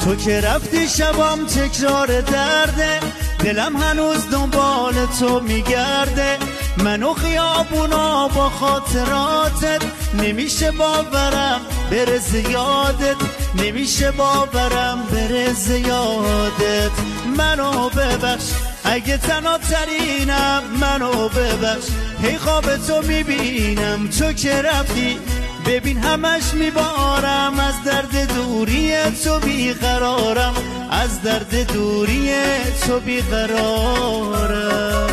تو که رفتی شبم تکرار درده، دلم هنوز دنبال تو میگرده. منو خیابونا با خاطراتت، نمیشه باورم بره زیادت، نمیشه باورم بره زیادت. منو ببخش اگه تنها ترینم، منو ببخش هی خواب تو میبینم. تو که رفتی ببین همش میبارم، از درد دوری تو بیقرارم، از درد دوری تو بیقرارم.